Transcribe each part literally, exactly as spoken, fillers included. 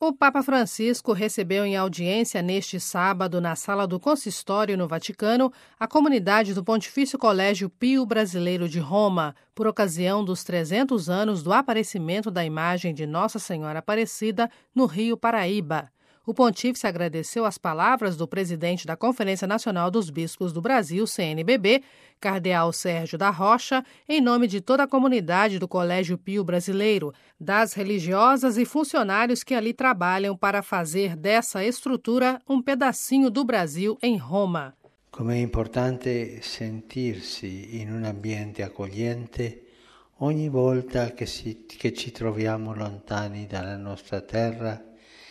O Papa Francisco recebeu em audiência neste sábado, na Sala do Consistório no Vaticano, a comunidade do Pontifício Colégio Pio Brasileiro de Roma, por ocasião dos trezentos anos do aparecimento da imagem de Nossa Senhora Aparecida no Rio Paraíba. O pontífice agradeceu as palavras do presidente da Conferência Nacional dos Bispos do Brasil, C N B B, cardeal Sérgio da Rocha, em nome de toda a comunidade do Colégio Pio Brasileiro, das religiosas e funcionários que ali trabalham para fazer dessa estrutura um pedacinho do Brasil em Roma. Como é importante sentir-se in un ambiente accogliente ogni volta che, si, che ci troviamo lontani dalla nostra terra.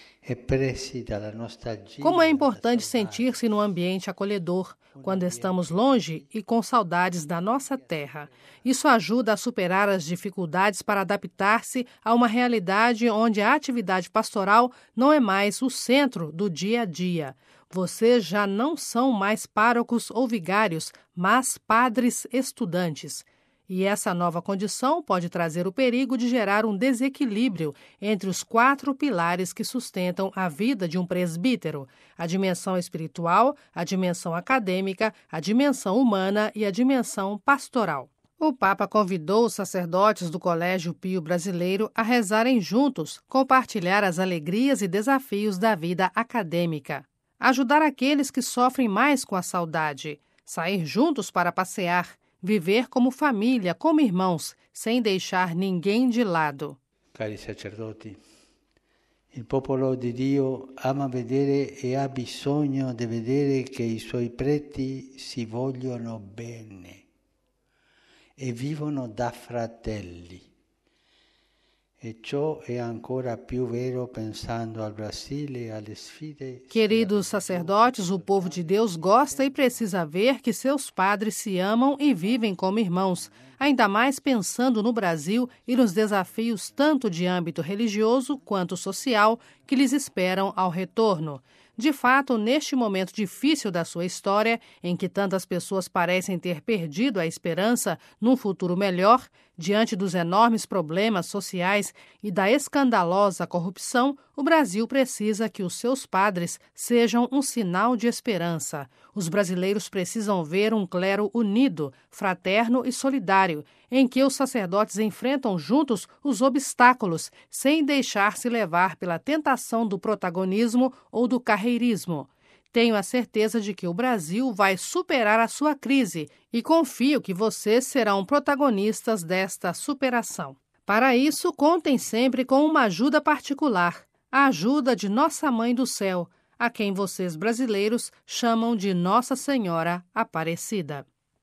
Como é importante sentir-se num ambiente acolhedor, quando estamos longe e com saudades da nossa terra. Isso ajuda a superar as dificuldades para adaptar-se a uma realidade onde a atividade pastoral não é mais o centro do dia a dia. Vocês já não são mais párocos ou vigários, mas padres estudantes. E essa nova condição pode trazer o perigo de gerar um desequilíbrio entre os quatro pilares que sustentam a vida de um presbítero: a dimensão espiritual, a dimensão acadêmica, a dimensão humana e a dimensão pastoral. O Papa convidou os sacerdotes do Colégio Pio Brasileiro a rezarem juntos, compartilhar as alegrias e desafios da vida acadêmica, ajudar aqueles que sofrem mais com a saudade, sair juntos para passear, viver como família, como irmãos, sem deixar ninguém de lado. Cari sacerdoti, il popolo di Dio ama vedere e ha bisogno di vedere che i suoi preti si vogliono bene e vivono da fratelli. E ciò è ancora più vero pensando al Brasile e alle sfide. Queridos sacerdotes, o povo de Deus gosta e precisa ver que seus padres se amam e vivem como irmãos, ainda mais pensando no Brasil e nos desafios tanto de âmbito religioso quanto social que lhes esperam ao retorno. De fato, neste momento difícil da sua história, em que tantas pessoas parecem ter perdido a esperança num futuro melhor, diante dos enormes problemas sociais e da escandalosa corrupção, o Brasil precisa que os seus padres sejam um sinal de esperança. Os brasileiros precisam ver um clero unido, fraterno e solidário, em que os sacerdotes enfrentam juntos os obstáculos, sem deixar-se levar pela tentação do protagonismo ou do carreirismo. Tenho a certeza de que o Brasil vai superar a sua crise e confio que vocês serão protagonistas desta superação. Para isso, contem sempre com uma ajuda particular, a ajuda de Nossa Mãe do Céu, a quem vocês brasileiros chamam de Nossa Senhora Aparecida.